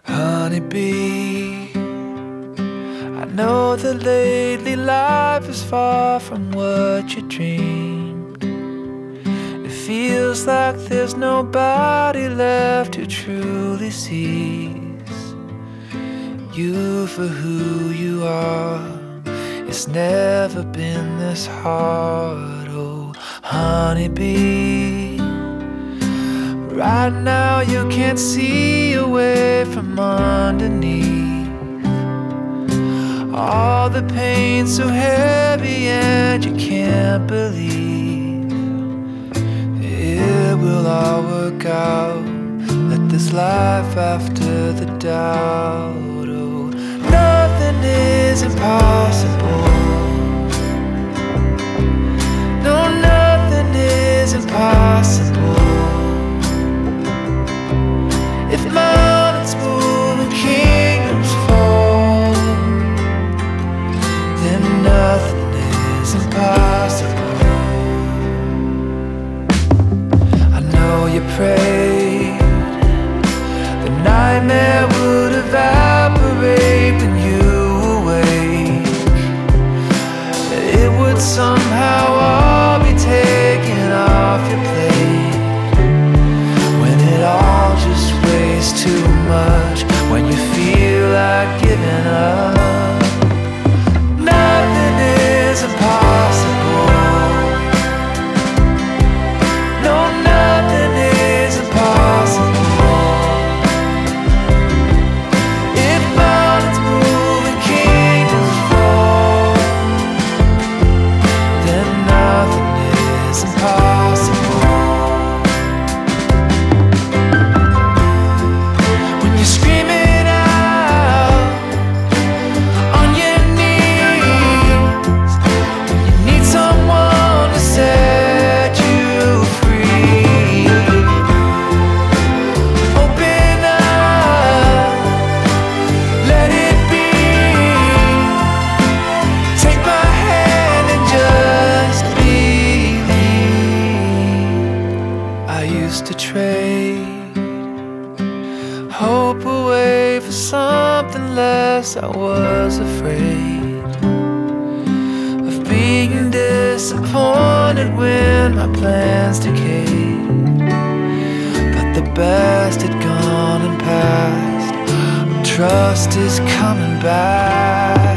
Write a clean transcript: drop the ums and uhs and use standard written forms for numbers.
Honeybee, I know that lately life is far from what you dreamed. It feels like there's nobody left who truly sees you for who you are. It's never been this hard, oh honeybee. Right now you can't see away from underneath all the pain so heavy, and you can't believe it will all work out. That there's life after the doubt. Oh, nothing is impossible. No, nothing is impossible. If mountains move and kingdoms fall, then nothing is impossible. I know you prayed the nightmare would evaporate when you awake, that it would somehow all be taken off your plate, when it all just weighs too much, when you feel like giving up. Nothing is impossible. No, nothing is impossible. If mountains move and kingdoms fall, then nothing is impossible. When you're screaming out on your knees, when you need someone to set you free, open up, let it be. Take my hand and just believe. I used to trade hope away for something less. I was afraid of being disappointed when my plans decayed, but the best had gone and passed. Trust is coming back.